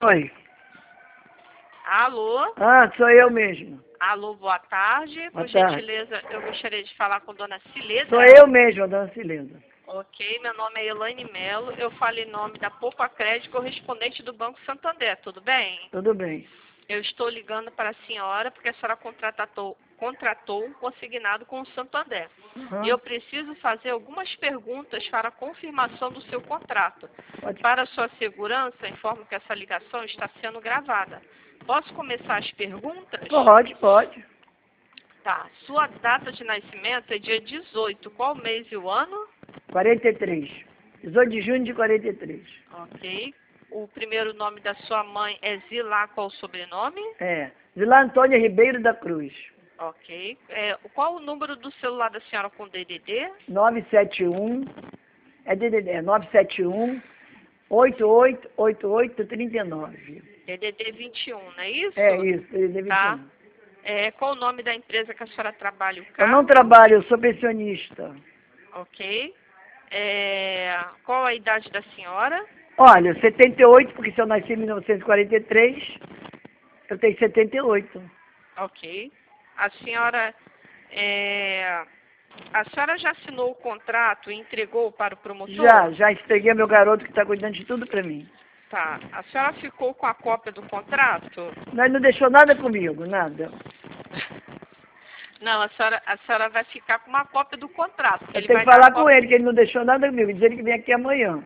Oi. Alô? Sou eu mesmo. Alô, boa tarde. Boa Por tarde. gentileza, eu gostaria de falar com Dona Cileda. Sou eu mesmo, dona Cileda. Ok, meu nome é Elaine Melo. Eu falo em nome da Poupa Crédito, correspondente do Banco Santander. Tudo bem? Tudo bem. Eu estou ligando para a senhora porque a senhora contratou um consignado com o Santander. Uhum. E eu preciso fazer algumas perguntas para a confirmação do seu contrato. Pode. Para sua segurança, informo que essa ligação está sendo gravada. Posso começar as perguntas? Pode. Tá. Sua data de nascimento é dia 18. Qual mês e o ano? 43. 18 de junho de 43. Ok. O primeiro nome da sua mãe é Zilá. Qual o sobrenome? Vila Antônia Ribeiro da Cruz. Ok. Qual o número do celular da senhora com DDD? 971. É DDD. 971 888839. DDD 21, não é isso? É isso, DDD 21. Tá. Qual o nome da empresa que a senhora trabalha? O Eu carro? não trabalho, eu sou pensionista. Ok. Qual a idade da senhora? Olha, 78, porque se eu nasci em 1943, eu tenho 78. Ok. A senhora já assinou o contrato e entregou para o promotor? Já entreguei meu garoto que está cuidando de tudo para mim. Tá. A senhora ficou com a cópia do contrato? Mas não deixou nada comigo, nada. Não, a senhora vai ficar com uma cópia do contrato. Eu tenho que falar com ele, que ele não deixou nada comigo. Dizer que vem aqui amanhã.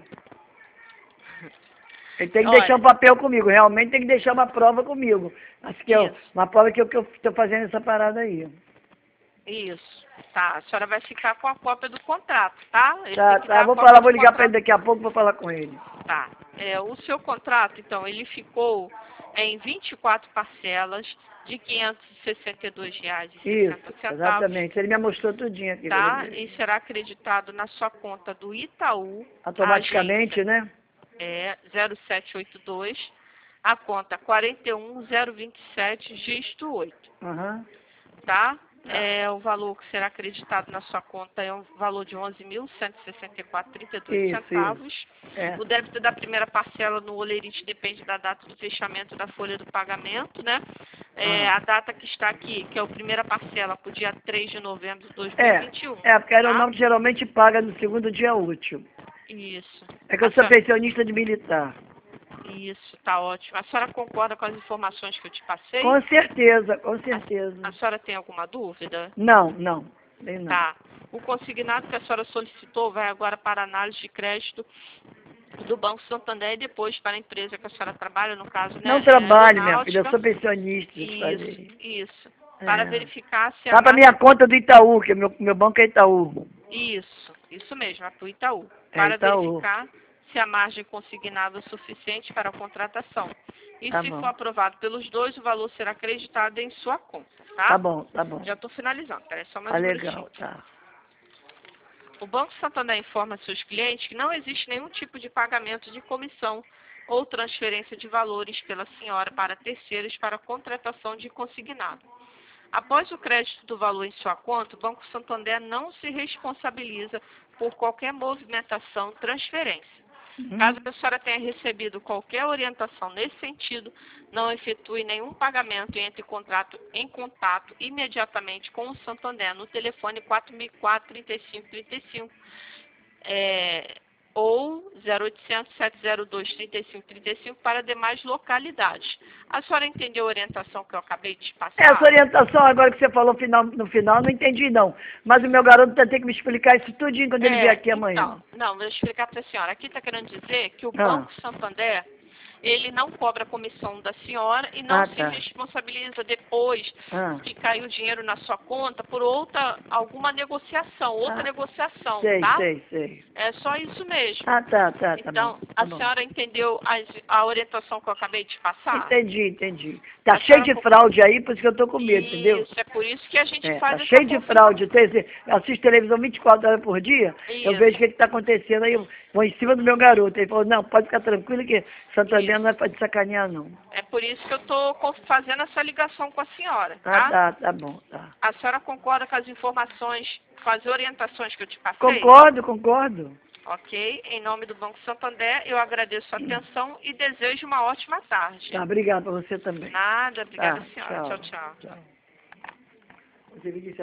Ele tem que deixar um papel comigo, realmente tem que deixar uma prova comigo. Acho que uma prova que eu estou fazendo essa parada aí. Isso. Tá, a senhora vai ficar com a cópia do contrato, tá? Vou ligar para ele daqui a pouco, vou falar com ele. Tá. O seu contrato, então, ele ficou em 24 parcelas de R$ 562,60. Isso, exatamente. Ele me mostrou tudinho aqui. Tá? E será acreditado na sua conta do Itaú. Automaticamente, né? 0782, a conta 41027, dígito 8. Uhum. Tá? O valor que será acreditado na sua conta é um valor de R$ 11.164,32. O débito da primeira parcela no Olerite depende da data do fechamento da folha do pagamento, né? A data que está aqui, que é a primeira parcela, para o dia 3 de novembro de 2021. Porque era o nome que geralmente paga no segundo dia útil. Isso. É que eu sou pensionista de militar. Isso, tá ótimo. A senhora concorda com as informações que eu te passei? Com certeza, com certeza. A senhora tem alguma dúvida? Não. Tem não. Tá. O consignado que a senhora solicitou vai agora para análise de crédito do Banco Santander e depois para a empresa que a senhora trabalha, no caso, né? Não trabalho, minha filha, eu sou pensionista. Isso. Para verificar se Tá para minha conta do Itaú, que meu banco é Itaú. Isso mesmo, é para o Itaú. Para verificar se a margem consignada é suficiente para a contratação. E se for aprovado pelos dois, o valor será acreditado em sua conta, tá? Tá bom. Já estou finalizando, peraí só mais um minutinho. Legal, tá. O Banco Santander informa seus clientes que não existe nenhum tipo de pagamento de comissão ou transferência de valores pela senhora para terceiros para contratação de consignado. Após o crédito do valor em sua conta, o Banco Santander não se responsabiliza por qualquer movimentação, transferência. Caso a senhora tenha recebido qualquer orientação nesse sentido, não efetue nenhum pagamento e entre em contato imediatamente com o Santander no telefone 4004-3535 ou 0800-702-3535 para demais localidades. A senhora entendeu a orientação que eu acabei de passar? Essa orientação agora que você falou no final, não entendi não. Mas o meu garoto vai ter que me explicar isso tudinho quando ele vier aqui amanhã. Não, vou explicar para a senhora. Aqui está querendo dizer que o Banco Santander, ele não cobra comissão da senhora e não se responsabiliza depois que caiu o dinheiro na sua conta por alguma negociação, negociação, tá? Sei. É só isso mesmo. Tá Então, bom. a senhora entendeu a orientação que eu acabei de passar? Entendi. Tá cheio de fraude aí, por isso que eu tô com medo, entendeu? Isso, é por isso que a gente faz essa cheio de fraude. Eu assisto televisão 24 horas por dia, eu vejo o que está acontecendo, aí eu vou em cima do meu garoto. Ele falou, não, pode ficar tranquilo que Santander não é para te sacanear, não. É por isso que eu estou fazendo essa ligação com a senhora, tá? Tá bom. A senhora concorda com as informações, com as orientações que eu te passei? Concordo. Ok? Em nome do Banco Santander, eu agradeço a atenção e desejo uma ótima tarde. Tá, obrigado para você também. Nada, obrigada, Tá, senhora. Tchau, tchau. tchau. Você me disse